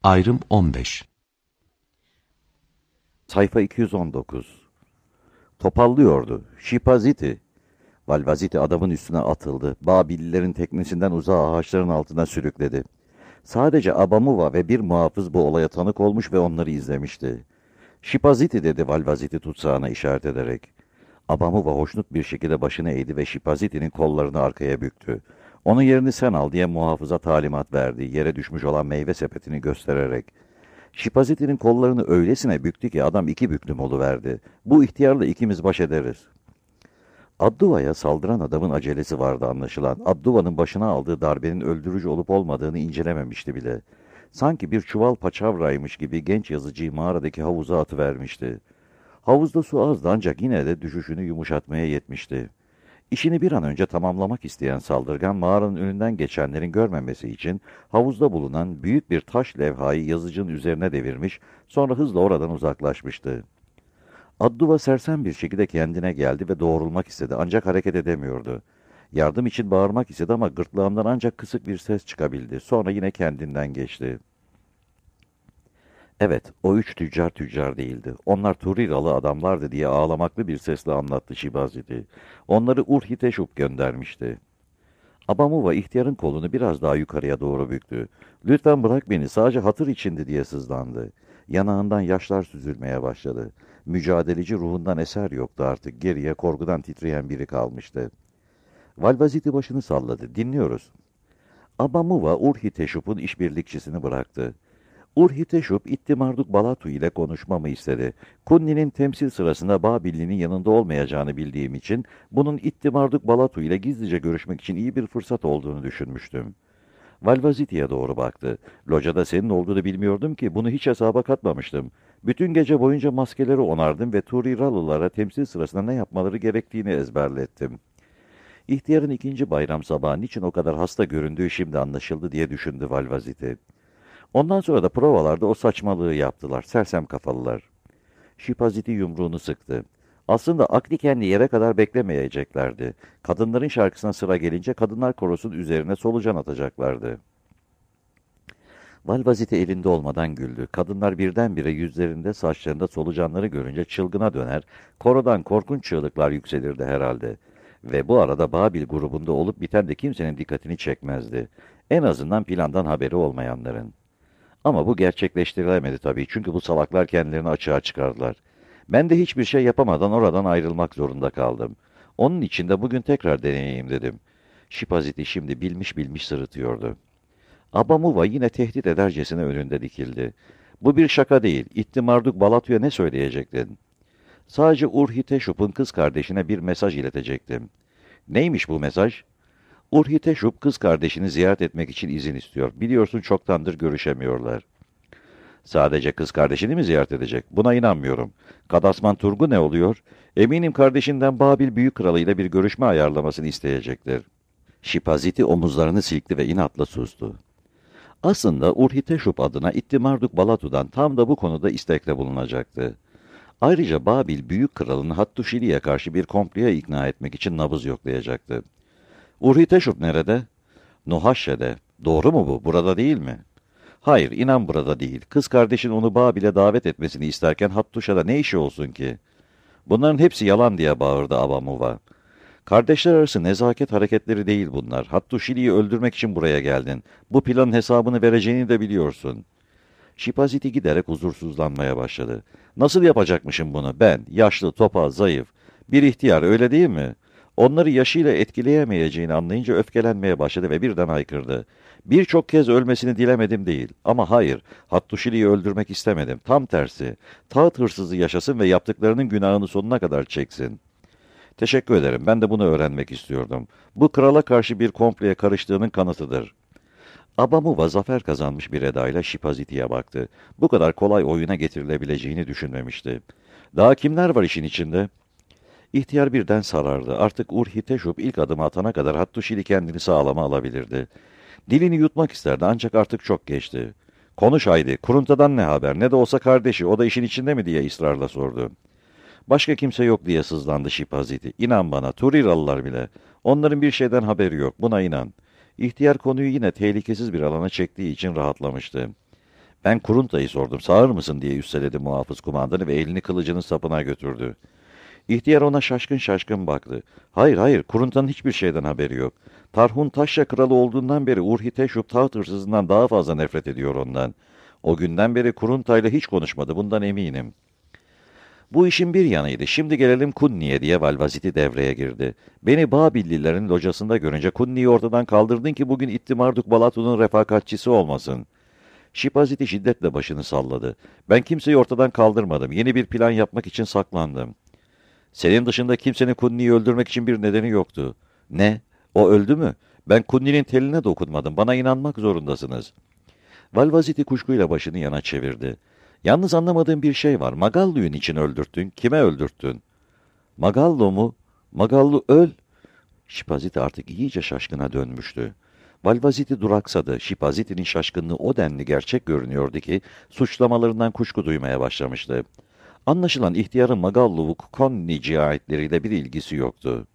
Ayrım 15. Sayfa 219. Topallıyordu. Şipaziti. Valvaziti adamın üstüne atıldı. Babililerin teknesinden uzağa ağaçların altına sürükledi. Sadece Abamuva ve bir muhafız bu olaya tanık olmuş ve onları izlemişti. Şipaziti dedi Valvaziti tutsağına işaret ederek. Abamuva hoşnut bir şekilde başını eğdi ve Şipaziti'nin kollarını arkaya büktü. Onun yerini sen al diye muhafıza talimat verdi, yere düşmüş olan meyve sepetini göstererek. Şipaziti'nin kollarını öylesine büktü ki adam iki büklüm oluverdi. Bu ihtiyarla ikimiz baş ederiz. Abduva'ya saldıran adamın acelesi vardı anlaşılan. Abduva'nın başına aldığı darbenin öldürücü olup olmadığını incelememişti bile. Sanki bir çuval paçavraymış gibi genç yazıcıyı mağaradaki havuza atıvermişti. Havuzda su azdı ancak yine de düşüşünü yumuşatmaya yetmişti. İşini bir an önce tamamlamak isteyen saldırgan mağaranın önünden geçenlerin görmemesi için havuzda bulunan büyük bir taş levhayı yazıcının üzerine devirmiş, sonra hızla oradan uzaklaşmıştı. Abduva sersem bir şekilde kendine geldi ve doğrulmak istedi ancak hareket edemiyordu. Yardım için bağırmak istedi ama gırtlağından ancak kısık bir ses çıkabildi. Sonra yine kendinden geçti. Evet, o üç tüccar değildi. Onlar Turiralı adamlardı diye ağlamaklı bir sesle anlattı Şibaziti. Onları Urhiteşup göndermişti. Abamuva ihtiyarın kolunu biraz daha yukarıya doğru büktü. Lütfen bırak beni, sadece hatır içindi diye sızlandı. Yanağından yaşlar süzülmeye başladı. Mücadeleci ruhundan eser yoktu artık. Geriye korkudan titreyen biri kalmıştı. Valvaziti başını salladı. Dinliyoruz. Abamuva Urhiteşup'un işbirlikçisini bıraktı. Urhiteşup, İttimarduk Balatu ile konuşmamı istedi. Kunni'nin temsil sırasında Babilli'nin yanında olmayacağını bildiğim için, bunun İttimarduk Balatu ile gizlice görüşmek için iyi bir fırsat olduğunu düşünmüştüm. Valvaziti'ye doğru baktı. Locada senin olduğunu bilmiyordum ki, bunu hiç hesaba katmamıştım. Bütün gece boyunca maskeleri onardım ve Turiralılara temsil sırasında ne yapmaları gerektiğini ezberlettim. İhtiyarın ikinci bayram sabahı niçin o kadar hasta göründüğü şimdi anlaşıldı diye düşündü Valvaziti. Ondan sonra da provalarda o saçmalığı yaptılar, sersem kafalılar. Şipaziti yumruğunu sıktı. Aslında akli kendi yere kadar beklemeyeceklerdi. Kadınların şarkısına sıra gelince kadınlar korosunun üzerine solucan atacaklardı. Valvaziti elinde olmadan güldü. Kadınlar birdenbire yüzlerinde, saçlarında solucanları görünce çılgına döner, korodan korkunç çığlıklar yükselirdi herhalde. Ve bu arada Babil grubunda olup biten de kimsenin dikkatini çekmezdi. En azından plandan haberi olmayanların. Ama bu gerçekleştirilemedi tabii, çünkü bu salaklar kendilerini açığa çıkardılar. Ben de hiçbir şey yapamadan oradan ayrılmak zorunda kaldım. Onun için de bugün tekrar deneyeyim dedim. Şipaziti şimdi bilmiş bilmiş sırıtıyordu. Abamuva yine tehdit edercesine önünde dikildi. Bu bir şaka değil. İttimarduk Balatu'ya ne söyleyecektin? Sadece Urhiteşup'un kız kardeşine bir mesaj iletecektim. Neymiş bu mesaj? Urhiteşup kız kardeşini ziyaret etmek için izin istiyor. Biliyorsun çoktandır görüşemiyorlar. Sadece kız kardeşini mi ziyaret edecek? Buna inanmıyorum. Kadasman Turgu ne oluyor? Eminim kardeşinden Babil Büyük Kralı ile bir görüşme ayarlamasını isteyecektir. Şipaziti omuzlarını silkti ve inatla sustu. Aslında Urhiteşup adına İttimarduk Balatu'dan tam da bu konuda istekte bulunacaktı. Ayrıca Babil Büyük Kralı'nı Hattuşili'ye karşı bir komploya ikna etmek için nabız yoklayacaktı. Urhiteşup nerede? Nuhaşşe'de. Doğru mu bu? Burada değil mi? Hayır, inan burada değil. Kız kardeşin onu Babil'e davet etmesini isterken Hattuşa'da ne işi olsun ki? Bunların hepsi yalan diye bağırdı Abamuva. Kardeşler arası nezaket hareketleri değil bunlar. Hattuşili'yi öldürmek için buraya geldin. Bu planın hesabını vereceğini de biliyorsun. Şipaziti giderek huzursuzlanmaya başladı. Nasıl yapacakmışım bunu? Ben, yaşlı, topal, zayıf. Bir ihtiyar, öyle değil mi? Onları yaşıyla etkileyemeyeceğini anlayınca öfkelenmeye başladı ve birden haykırdı. Birçok kez ölmesini dilemedim değil. Ama hayır, Hattuşili'yi öldürmek istemedim. Tam tersi. Taht hırsızı yaşasın ve yaptıklarının günahını sonuna kadar çeksin. Teşekkür ederim. Ben de bunu öğrenmek istiyordum. Bu krala karşı bir komploya karıştığının kanıtıdır. Abamuva zafer kazanmış bir edayla Şipaziti'ye baktı. Bu kadar kolay oyuna getirilebileceğini düşünmemişti. Daha kimler var işin içinde? İhtiyar birden sarardı. Artık Urhiteşup ilk adımı atana kadar Hattuşili kendini sağlama alabilirdi. Dilini yutmak isterdi ancak artık çok geçti. Konuş haydi, Kurunta'dan ne haber? Ne de olsa kardeşi, o da işin içinde mi diye ısrarla sordu. Başka kimse yok diye sızlandı Şipaziti. İnan bana, Turiralılar bile. Onların bir şeyden haberi yok, buna inan. İhtiyar konuyu yine tehlikesiz bir alana çektiği için rahatlamıştı. Ben Kurunta'yı sordum, sağır mısın diye üsteledi muhafız kumandanı ve elini kılıcının sapına götürdü. İhtiyar ona şaşkın şaşkın baktı. Hayır hayır, Kurunta'nın hiçbir şeyden haberi yok. Tarhun Taşya kralı olduğundan beri Urhi-Teşup taht hırsızından daha fazla nefret ediyor ondan. O günden beri Kurunta'yla hiç konuşmadı, bundan eminim. Bu işin bir yanıydı. Şimdi gelelim Kunni'ye diye Valvaziti devreye girdi. Beni Babillilerin locasında görünce Kunni'yi ortadan kaldırdın ki bugün İttimarduk Balatu'nun refakatçisi olmasın. Şipaziti şiddetle başını salladı. Ben kimseyi ortadan kaldırmadım. Yeni bir plan yapmak için saklandım. Senin dışında kimsenin Kunni'yi öldürmek için bir nedeni yoktu. Ne? O öldü mü? Ben Kunni'nin teline dokunmadım. Bana inanmak zorundasınız. Valvaziti kuşkuyla başını yana çevirdi. Yalnız anlamadığım bir şey var. Magallu'yu için öldürttün? Kime öldürttün? Magallo mu? Magallu öl. Şipaziti artık iyice şaşkına dönmüştü. Valvaziti duraksadı. Şipaziti'nin şaşkınlığı o denli gerçek görünüyordu ki suçlamalarından kuşku duymaya başlamıştı. Anlaşılan ihtiyarın Magallu Konni cihayetleriyle bir ilgisi yoktu.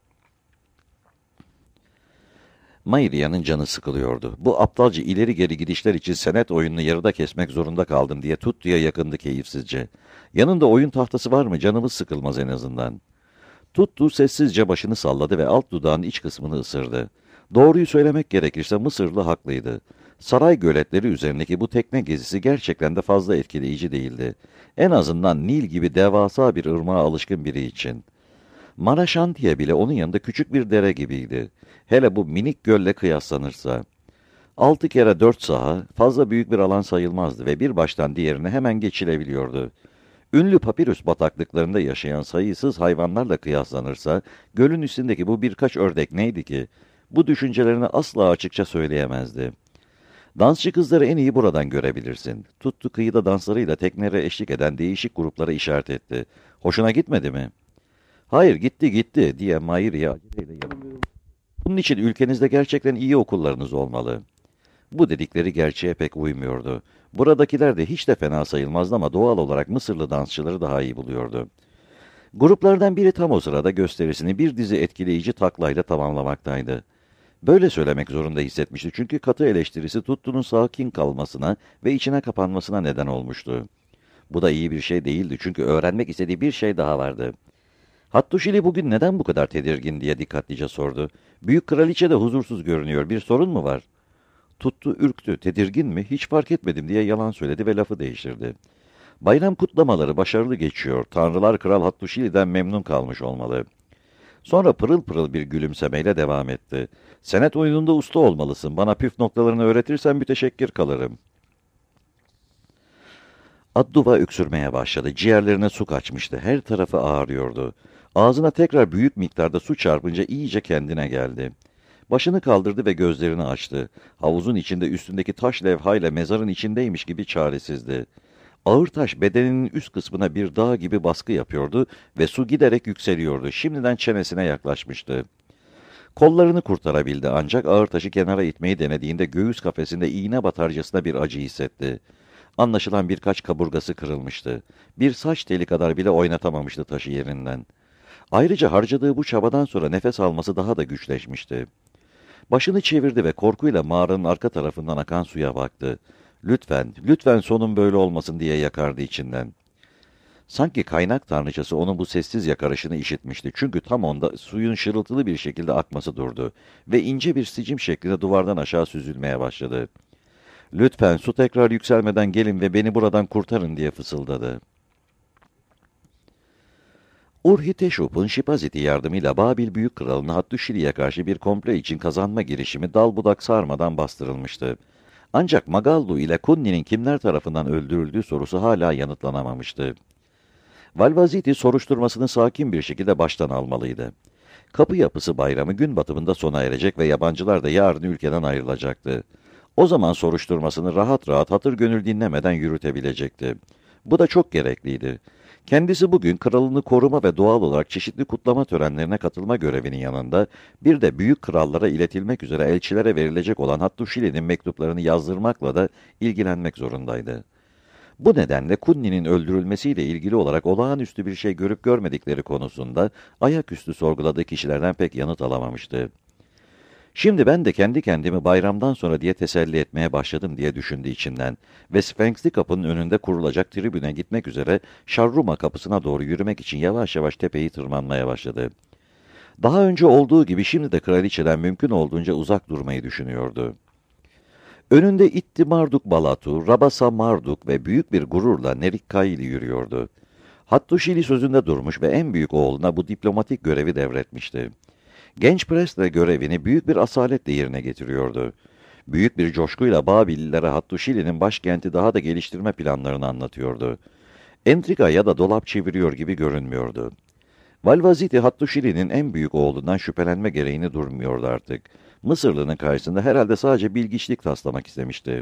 Mairia'nın canı sıkılıyordu. Bu aptalca ileri geri gidişler için senet oyununu yarıda kesmek zorunda kaldım diye Tuttu'ya yakındı keyifsizce. Yanında oyun tahtası var mı, canımız sıkılmaz en azından. Tuttu sessizce başını salladı ve alt dudağın iç kısmını ısırdı. Doğruyu söylemek gerekirse Mısırlı haklıydı. Saray göletleri üzerindeki bu tekne gezisi gerçekten de fazla etkileyici değildi. En azından Nil gibi devasa bir ırmağa alışkın biri için. Maraşantiye bile onun yanında küçük bir dere gibiydi. Hele bu minik gölle kıyaslanırsa. 6 kere 4 saha fazla büyük bir alan sayılmazdı ve bir baştan diğerine hemen geçilebiliyordu. Ünlü papirüs bataklıklarında yaşayan sayısız hayvanlarla kıyaslanırsa, gölün üstündeki bu birkaç ördek neydi ki? Bu düşüncelerini asla açıkça söyleyemezdi. Dansçı kızları en iyi buradan görebilirsin. Tuttu kıyıda danslarıyla teknelere eşlik eden değişik gruplara işaret etti. Hoşuna gitmedi mi? Hayır gitti gitti diye Mairi'ye aceleyle yanıtladı. Bunun için ülkenizde gerçekten iyi okullarınız olmalı. Bu dedikleri gerçeğe pek uymuyordu. Buradakiler de hiç de fena sayılmazdı ama doğal olarak Mısırlı dansçıları daha iyi buluyordu. Gruplardan biri tam o sırada gösterisini bir dizi etkileyici taklayla tamamlamaktaydı. Böyle söylemek zorunda hissetmişti çünkü katı eleştirisi Tuttu'nun sakin kalmasına ve içine kapanmasına neden olmuştu. Bu da iyi bir şey değildi çünkü öğrenmek istediği bir şey daha vardı. Hattuşili bugün neden bu kadar tedirgin diye dikkatlice sordu. Büyük kraliçe de huzursuz görünüyor. Bir sorun mu var? Tuttu, ürktü. Tedirgin mi? Hiç fark etmedim diye yalan söyledi ve lafı değiştirdi. Bayram kutlamaları başarılı geçiyor. Tanrılar Kral Hattuşili'den memnun kalmış olmalı. Sonra pırıl pırıl bir gülümsemeyle devam etti. Senet oyununda usta olmalısın. Bana püf noktalarını öğretirsen müteşekkir kalırım. Adduva öksürmeye başladı. Ciğerlerine su kaçmıştı. Her tarafı ağrıyordu. Ağzına tekrar büyük miktarda su çarpınca iyice kendine geldi. Başını kaldırdı ve gözlerini açtı. Havuzun içinde üstündeki taş levhayla mezarın içindeymiş gibi çaresizdi. Ağır taş bedeninin üst kısmına bir dağ gibi baskı yapıyordu ve su giderek yükseliyordu. Şimdiden çenesine yaklaşmıştı. Kollarını kurtarabildi ancak ağır taşı kenara itmeyi denediğinde göğüs kafesinde iğne batarcasına bir acı hissetti. Anlaşılan birkaç kaburgası kırılmıştı. Bir saç teli kadar bile oynatamamıştı taşı yerinden. Ayrıca harcadığı bu çabadan sonra nefes alması daha da güçleşmişti. Başını çevirdi ve korkuyla mağaranın arka tarafından akan suya baktı. Lütfen, lütfen sonun böyle olmasın diye yakardı içinden. Sanki kaynak tanrıçası onun bu sessiz yakarışını işitmişti. Çünkü tam onda suyun şırıltılı bir şekilde akması durdu ve ince bir sicim şeklinde duvardan aşağı süzülmeye başladı. Lütfen su tekrar yükselmeden gelin ve beni buradan kurtarın diye fısıldadı. Urhi-Teşup'un Şipaziti yardımıyla Babil Büyük Kralı'nın Hattuşili'ye karşı bir komple için kazanma girişimi dal budak sarmadan bastırılmıştı. Ancak Magallu ile Kunni'nin kimler tarafından öldürüldüğü sorusu hala yanıtlanamamıştı. Valvaziti soruşturmasını sakin bir şekilde baştan almalıydı. Kapı yapısı bayramı gün batımında sona erecek ve yabancılar da yarın ülkeden ayrılacaktı. O zaman soruşturmasını rahat rahat hatır gönül dinlemeden yürütebilecekti. Bu da çok gerekliydi. Kendisi bugün kralını koruma ve doğal olarak çeşitli kutlama törenlerine katılma görevinin yanında bir de büyük krallara iletilmek üzere elçilere verilecek olan Hattuşili'nin mektuplarını yazdırmakla da ilgilenmek zorundaydı. Bu nedenle Kunni'nin öldürülmesiyle ilgili olarak olağanüstü bir şey görüp görmedikleri konusunda ayaküstü sorguladığı kişilerden pek yanıt alamamıştı. Şimdi ben de kendi kendimi bayramdan sonra diye teselli etmeye başladım diye düşündü içinden ve Sphinx'li kapının önünde kurulacak tribüne gitmek üzere Şarruma kapısına doğru yürümek için yavaş yavaş tepeyi tırmanmaya başladı. Daha önce olduğu gibi şimdi de kraliçeden mümkün olduğunca uzak durmayı düşünüyordu. Önünde İtti Marduk Balatu, Rabasa Marduk ve büyük bir gururla Nerikkaili yürüyordu. Hattuşili sözünde durmuş ve en büyük oğluna bu diplomatik görevi devretmişti. Genç prens de görevini büyük bir asaletle yerine getiriyordu. Büyük bir coşkuyla Babillilere Hattuşili'nin başkenti daha da geliştirme planlarını anlatıyordu. Entrika ya da dolap çeviriyor gibi görünmüyordu. Valvaziti Hattuşili'nin en büyük oğlundan şüphelenme gereğini durmuyordu artık. Mısırlı'nın karşısında herhalde sadece bilgiçlik taslamak istemişti.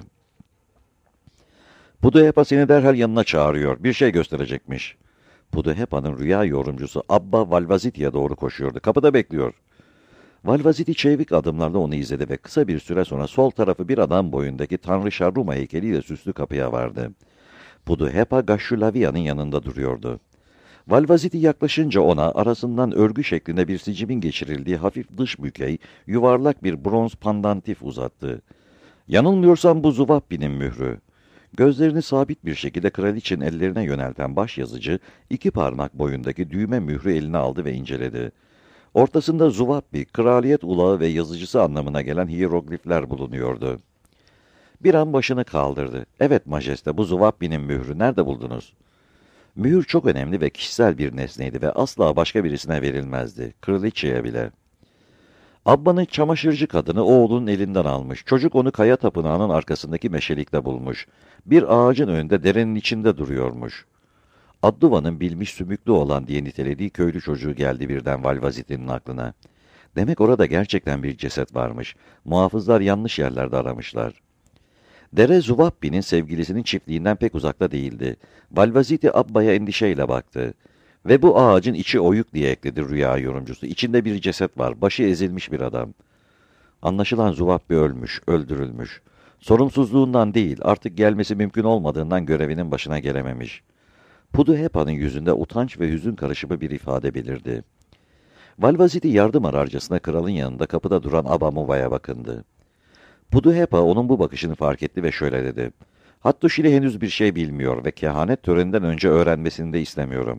Puduhepa seni derhal yanına çağırıyor, bir şey gösterecekmiş. Puduhepa'nın rüya yorumcusu Abba Valvaziti'ye doğru koşuyordu. Kapıda bekliyor. Valvaziti çevik adımlarla onu izledi ve kısa bir süre sonra sol tarafı bir adam boyundaki Tanrı Şarruma heykeliyle süslü kapıya vardı. Puduhepa Gashulavia'nın yanında duruyordu. Valvaziti yaklaşınca ona arasından örgü şeklinde bir sicimin geçirildiği hafif dış bükey, yuvarlak bir bronz pandantif uzattı. Yanılmıyorsam bu Zuvappi'nin mührü. Gözlerini sabit bir şekilde kraliçenin ellerine yönelten başyazıcı, iki parmak boyundaki düğme mührü eline aldı ve inceledi. Ortasında Zuvappi, kraliyet ulağı ve yazıcısı anlamına gelen hieroglifler bulunuyordu. Bir an başını kaldırdı. Evet majeste, bu Zuvappi'nin mührü nerede buldunuz? Mühür çok önemli ve kişisel bir nesneydi ve asla başka birisine verilmezdi. Kraliçeye bile. Abba'nın çamaşırcı kadını oğlunun elinden almış. Çocuk onu kaya tapınağının arkasındaki meşelikte bulmuş. Bir ağacın önünde derenin içinde duruyormuş. Adduva'nın bilmiş sümüklü olan diye nitelediği köylü çocuğu geldi birden Valvaziti'nin aklına. Demek orada gerçekten bir ceset varmış. Muhafızlar yanlış yerlerde aramışlar. Dere Zuvappi'nin sevgilisinin çiftliğinden pek uzakta değildi. Valvaziti Abba'ya endişeyle baktı. Ve bu ağacın içi oyuk diye ekledi rüya yorumcusu. İçinde bir ceset var, başı ezilmiş bir adam. Anlaşılan Zuvappi ölmüş, öldürülmüş. Sorumsuzluğundan değil, artık gelmesi mümkün olmadığından görevinin başına gelememiş. Puduhepa'nın yüzünde utanç ve hüzün karışımı bir ifade belirdi. Valvaziti yardım ararcasına kralın yanında kapıda duran Abamuva'ya bakındı. Puduhepa onun bu bakışını fark etti ve şöyle dedi. Hattuşili henüz bir şey bilmiyor ve kehanet töreninden önce öğrenmesini de istemiyorum.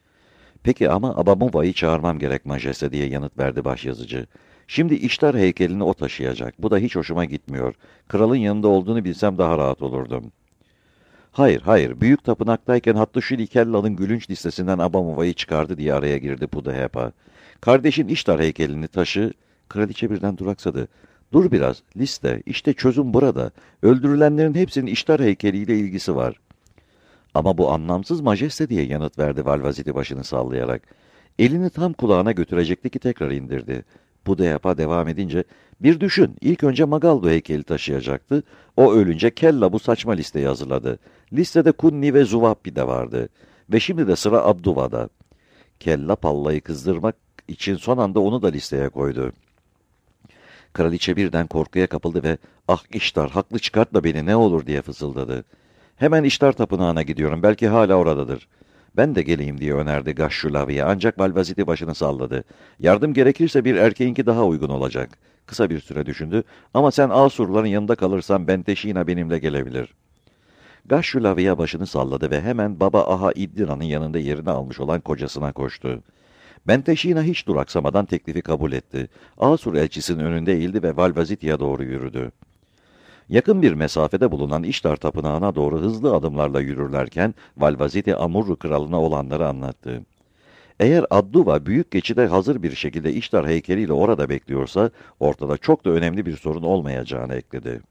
Peki ama Abamuva'yı çağırmam gerek majeste diye yanıt verdi başyazıcı. Şimdi İştar heykelini o taşıyacak. Bu da hiç hoşuma gitmiyor. Kralın yanında olduğunu bilsem daha rahat olurdum. Hayır, hayır. Büyük tapınaktayken Hattuşili Kella'nın gülünç listesinden Abamuva'yı çıkardı diye araya girdi Puduhepa. Kardeşin İştar heykelini taşı... Kraliçe birden duraksadı. Dur biraz, liste, işte çözüm burada. Öldürülenlerin hepsinin İştar heykeliyle ilgisi var. Ama bu anlamsız majeste diye yanıt verdi Valvaziti başını sallayarak. Elini tam kulağına götürecekti ki tekrar indirdi. Puduhepa devam edince, bir düşün, ilk önce Magaldo heykeli taşıyacaktı. O ölünce Kella bu saçma listeyi hazırladı. Listede Kunni ve Zuvappi de vardı. Ve şimdi de sıra Abduva'da. Kella Palla'yı kızdırmak için son anda onu da listeye koydu. Kraliçe birden korkuya kapıldı ve "Ah İştar, haklı çıkartma beni ne olur" diye fısıldadı. "Hemen İştar tapınağına gidiyorum, belki hala oradadır." "Ben de geleyim" diye önerdi Gashulavi'ye ancak Valvaziti başını salladı. "Yardım gerekirse bir erkeğinki daha uygun olacak." Kısa bir süre düşündü. "Ama sen Asurların yanında kalırsan Benteşina benimle gelebilir." Gashulavi'ye başını salladı ve hemen Baba Aha İddira'nın yanında yerini almış olan kocasına koştu. Benteşina hiç duraksamadan teklifi kabul etti. Asur elçisinin önünde eğildi ve Valvaziti'ye doğru yürüdü. Yakın bir mesafede bulunan İştar tapınağına doğru hızlı adımlarla yürürlerken Valvaziti Amurru kralına olanları anlattı. Eğer Adduva büyük geçide hazır bir şekilde İştar heykeliyle orada bekliyorsa ortada çok da önemli bir sorun olmayacağını ekledi.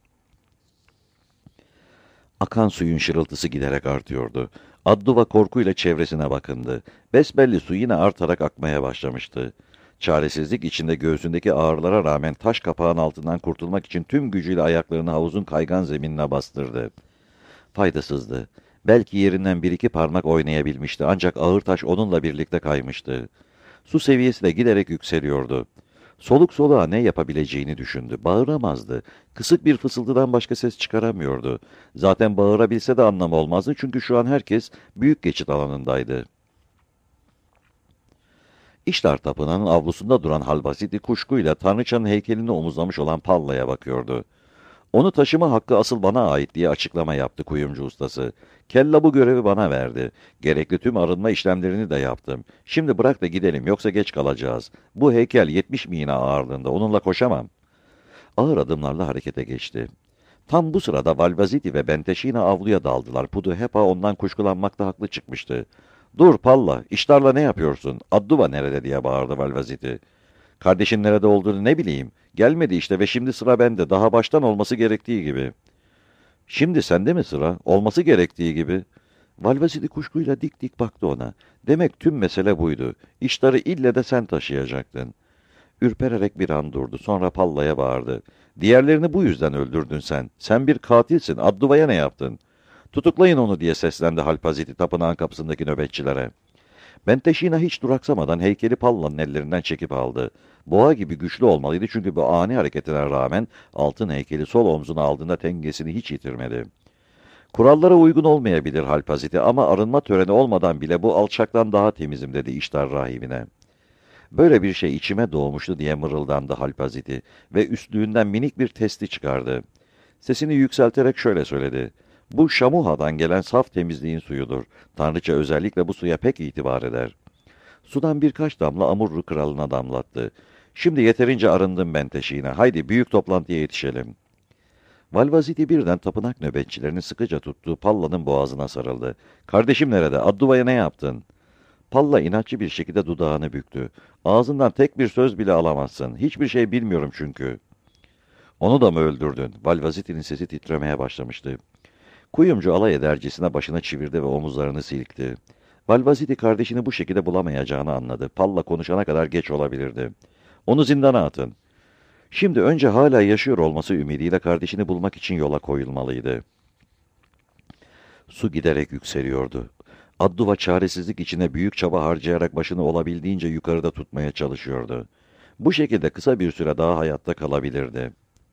Akan suyun şırıltısı giderek artıyordu. Adduva korkuyla çevresine bakındı. Besbelli su yine artarak akmaya başlamıştı. Çaresizlik içinde göğsündeki ağrılara rağmen taş kapağın altından kurtulmak için tüm gücüyle ayaklarını havuzun kaygan zeminine bastırdı. Faydasızdı. Belki yerinden bir iki parmak oynayabilmişti ancak ağır taş onunla birlikte kaymıştı. Su seviyesi de giderek yükseliyordu. Soluk soluğa ne yapabileceğini düşündü. Bağıramazdı. Kısık bir fısıltıdan başka ses çıkaramıyordu. Zaten bağırabilse de anlamı olmazdı çünkü şu an herkes büyük geçit alanındaydı. İştar Tapınağı'nın avlusunda duran Halvasiti kuşkuyla Tanrıçanın heykelini omuzlamış olan Palla'ya bakıyordu. Onu taşıma hakkı asıl bana ait diye açıklama yaptı kuyumcu ustası. Kella bu görevi bana verdi. Gerekli tüm arınma işlemlerini de yaptım. Şimdi bırak da gidelim yoksa geç kalacağız. Bu heykel 70 mina ağırlığında, onunla koşamam. Ağır adımlarla harekete geçti. Tam bu sırada Valvaziti ve Benteşina avluya daldılar. Puduhepa ondan kuşkulanmakta haklı çıkmıştı. ''Dur Palla, iştarla ne yapıyorsun? Adduva nerede?'' diye bağırdı Valvaziti. ''Kardeşin nerede olduğunu ne bileyim. Gelmedi işte ve şimdi sıra bende. Daha baştan olması gerektiği gibi.'' ''Şimdi sende mi sıra? Olması gerektiği gibi.'' Valvaziti kuşkuyla dik dik baktı ona. Demek tüm mesele buydu. İştarı ille de sen taşıyacaktın. Ürpererek bir an durdu. Sonra Palla'ya bağırdı. ''Diğerlerini bu yüzden öldürdün sen. Sen bir katilsin. Adduva'ya ne yaptın?'' ''Tutuklayın onu!'' diye seslendi Halpaziti tapınağın kapısındaki nöbetçilere. Benteşina hiç duraksamadan heykeli Palla'nın ellerinden çekip aldı. Boğa gibi güçlü olmalıydı çünkü bu ani hareketine rağmen altın heykeli sol omzuna aldığında tengesini hiç yitirmedi. ''Kurallara uygun olmayabilir Halpaziti ama arınma töreni olmadan bile bu alçaktan daha temizim.'' dedi iştar rahibine. Böyle bir şey içime doğmuştu diye mırıldandı Halpaziti ve üstlüğünden minik bir testi çıkardı. Sesini yükselterek şöyle söyledi. Bu Şamuha'dan gelen saf temizliğin suyudur. Tanrıça özellikle bu suya pek itibar eder. Sudan birkaç damla Amurru kralına damlattı. Şimdi yeterince arındım Benteşina. Haydi büyük toplantıya yetişelim. Valvaziti birden tapınak nöbetçilerinin sıkıca tuttuğu Palla'nın boğazına sarıldı. Kardeşim nerede? Adduva'ya ne yaptın? Palla inatçı bir şekilde dudağını büktü. Ağzından tek bir söz bile alamazsın. Hiçbir şey bilmiyorum çünkü. Onu da mı öldürdün? Valvaziti'nin sesi titremeye başlamıştı. Kuyumcu alay edercesine başını çevirdi ve omuzlarını silkti. Valvaziti kardeşini bu şekilde bulamayacağını anladı. Palla konuşana kadar geç olabilirdi. Onu zindana atın. Şimdi önce hala yaşıyor olması ümidiyle kardeşini bulmak için yola koyulmalıydı. Su giderek yükseliyordu. Adduva çaresizlik içine büyük çaba harcayarak başını olabildiğince yukarıda tutmaya çalışıyordu. Bu şekilde kısa bir süre daha hayatta kalabilirdi.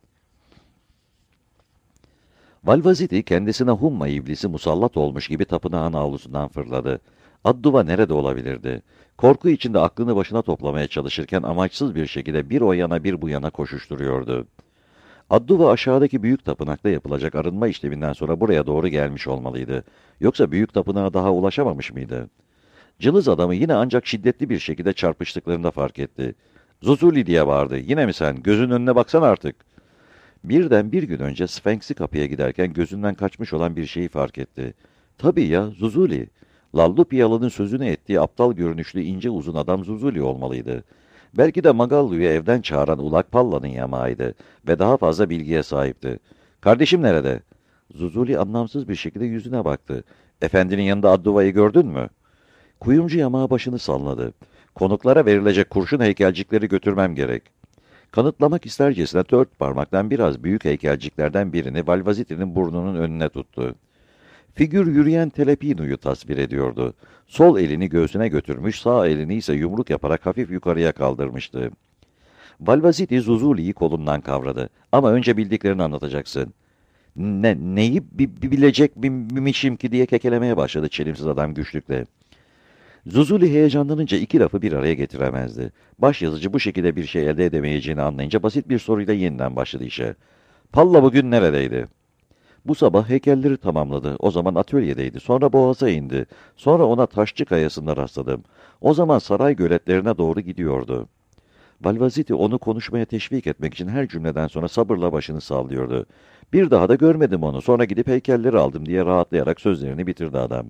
Valvaziti kendisine Humma iblisi musallat olmuş gibi tapınağın avlusundan fırladı. Adduva nerede olabilirdi? Korku içinde aklını başına toplamaya çalışırken amaçsız bir şekilde bir o yana bir bu yana koşuşturuyordu. Adduva aşağıdaki büyük tapınakta yapılacak arınma işleminden sonra buraya doğru gelmiş olmalıydı. Yoksa büyük tapınağa daha ulaşamamış mıydı? Cılız adamı yine ancak şiddetli bir şekilde çarpıştıklarında fark etti. ''Zuzuli!'' diye bağırdı. ''Yine mi sen? Gözün önüne baksana artık.'' Birden bir gün önce Sphinx'i kapıya giderken gözünden kaçmış olan bir şeyi fark etti. Tabii ya, Zuzuli. Lallupiyalı'nın sözünü ettiği aptal görünüşlü ince uzun adam Zuzuli olmalıydı. Belki de Magallu'yu evden çağıran Ulak Palla'nın yamağıydı ve daha fazla bilgiye sahipti. ''Kardeşim nerede?'' Zuzuli anlamsız bir şekilde yüzüne baktı. ''Efendinin yanında Adduva'yı gördün mü?'' Kuyumcu yamağa başını salladı. ''Konuklara verilecek kurşun heykelcikleri götürmem gerek.'' Kanıtlamak istercesine 4 parmaktan biraz büyük heykelciklerden birini Valvaziti'nin burnunun önüne tuttu. Figür yürüyen Telepinu'yu tasvir ediyordu. Sol elini göğsüne götürmüş, sağ elini ise yumruk yaparak hafif yukarıya kaldırmıştı. Valvaziti Zuzuli'yi kolundan kavradı. ''Ama önce bildiklerini anlatacaksın.'' ''Neyi bilecekmişim ki?'' diye kekelemeye başladı çelimsiz adam güçlükle. Zuzuli heyecanlanınca iki lafı bir araya getiremezdi. Başyazıcı bu şekilde bir şey elde edemeyeceğini anlayınca basit bir soruyla yeniden başladı işe. ''Palla bugün neredeydi?'' Bu sabah heykelleri tamamladı. O zaman atölyedeydi. Sonra boğaza indi. Sonra ona Taşçı Kayası'nda rastladım. O zaman saray göletlerine doğru gidiyordu. Valvaziti onu konuşmaya teşvik etmek için her cümleden sonra sabırla başını sallıyordu. Bir daha da görmedim onu. Sonra gidip heykelleri aldım diye rahatlayarak sözlerini bitirdi adam.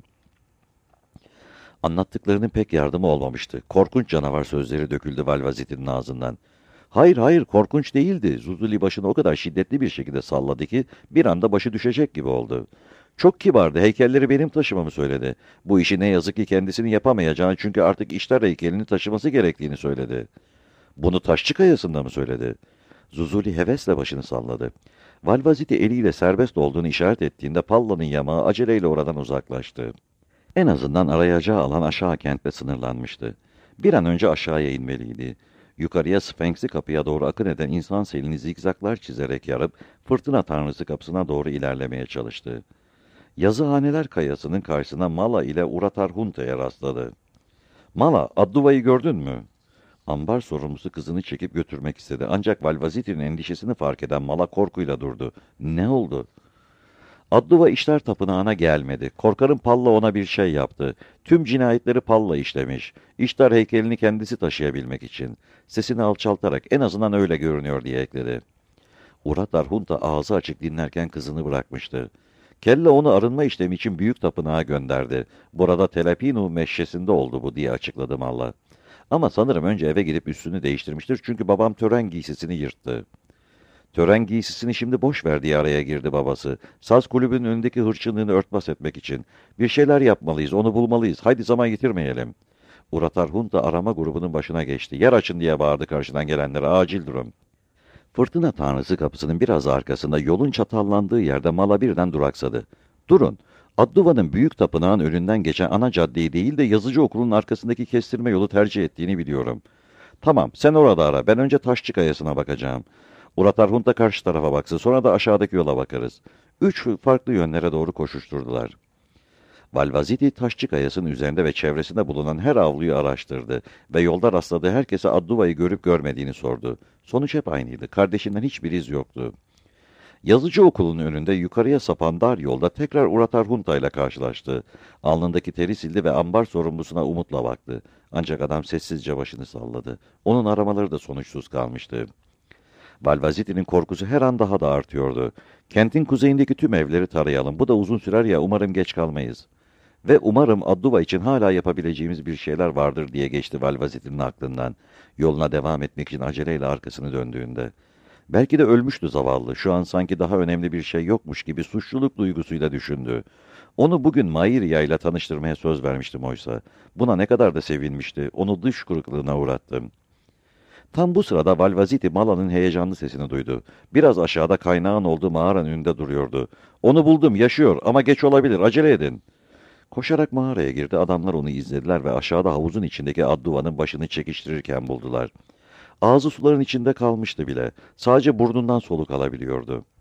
Anlattıklarının pek yardımı olmamıştı. Korkunç canavar sözleri döküldü Valvaziti'nin ağzından. Hayır hayır korkunç değildi. Zuzuli başını o kadar şiddetli bir şekilde salladı ki bir anda başı düşecek gibi oldu. Çok kibardı. Heykelleri benim taşımamı söyledi. Bu işi ne yazık ki kendisinin yapamayacağını çünkü artık işler heykelini taşıması gerektiğini söyledi. Bunu Taşçı Kayası'nda mı söyledi? Zuzuli hevesle başını salladı. Valvaziti eliyle serbest olduğunu işaret ettiğinde Palla'nın yamağı aceleyle oradan uzaklaştı. En azından arayacağı alan aşağı kentle sınırlanmıştı. Bir an önce aşağıya inmeliydi. Yukarıya Sphinx'i kapıya doğru akın eden insan selini zikzaklar çizerek yarıp fırtına tanrısı kapısına doğru ilerlemeye çalıştı. Yazıhaneler kayasının karşısına Mala ile Uratarhunta'ya rastladı. ''Mala, Adduva'yı gördün mü?'' Ambar sorumlusu kızını çekip götürmek istedi. Ancak Valvaziti'nin endişesini fark eden Mala korkuyla durdu. Ne oldu? Adluva işler tapınağına gelmedi. Korkarım Palla ona bir şey yaptı. Tüm cinayetleri Palla işlemiş. İşler heykelini kendisi taşıyabilmek için. Sesini alçaltarak en azından öyle görünüyor diye ekledi. Uratar Hunta ağzı açık dinlerken kızını bırakmıştı. Kella onu arınma işlemi için büyük tapınağa gönderdi. Burada Telepinu meşresinde oldu bu diye açıkladı Malla. Ama sanırım önce eve gidip üstünü değiştirmiştir çünkü babam tören giysisini yırttı. Tören giysisini şimdi boş ver diye araya girdi babası. Saz kulübünün önündeki hırçınlığını örtbas etmek için. Bir şeyler yapmalıyız, onu bulmalıyız. Haydi zaman yitirmeyelim. Uratar Hunta arama grubunun başına geçti. Yer açın diye bağırdı karşıdan gelenlere. Acil durum. Fırtına tanrısı kapısının biraz arkasında yolun çatallandığı yerde Mala birden duraksadı. Durun. Adduva'nın büyük tapınağın önünden geçen ana caddeyi değil de yazıcı okulun arkasındaki kestirme yolu tercih ettiğini biliyorum. Tamam, sen orada ara. Ben önce Taşçı Kayası'na bakacağım. Uratar Hunta karşı tarafa baksın. Sonra da aşağıdaki yola bakarız. 3 farklı yönlere doğru koşuşturdular. Valvaziti Taşçı Kayası'nın üzerinde ve çevresinde bulunan her avluyu araştırdı ve yolda rastladığı herkese Adduva'yı görüp görmediğini sordu. Sonuç hep aynıydı. Kardeşinden hiçbir iz yoktu. Yazıcı okulun önünde yukarıya sapan dar yolda tekrar Uratar Hunta ile karşılaştı. Alnındaki teri sildi ve ambar sorumlusuna umutla baktı. Ancak adam sessizce başını salladı. Onun aramaları da sonuçsuz kalmıştı. Valvaziti'nin korkusu her an daha da artıyordu. Kentin kuzeyindeki tüm evleri tarayalım. Bu da uzun sürer ya, umarım geç kalmayız. Ve umarım Adduva için hala yapabileceğimiz bir şeyler vardır diye geçti Valvaziti'nin aklından. Yoluna devam etmek için aceleyle arkasını döndüğünde. Belki de ölmüştü zavallı. Şu an sanki daha önemli bir şey yokmuş gibi suçluluk duygusuyla düşündü. Onu bugün Mairia ile tanıştırmaya söz vermiştim oysa. Buna ne kadar da sevinmişti. Onu dış kırıklığına uğrattım. Tam bu sırada Valvaziti Mala'nın heyecanlı sesini duydu. Biraz aşağıda kaynağın olduğu mağaranın önünde duruyordu. Onu buldum, yaşıyor ama geç olabilir, acele edin. Koşarak mağaraya girdi, adamlar onu izlediler ve aşağıda havuzun içindeki Adduva'nın başını çekiştirirken buldular. Ağzı suların içinde kalmıştı bile, sadece burnundan soluk alabiliyordu.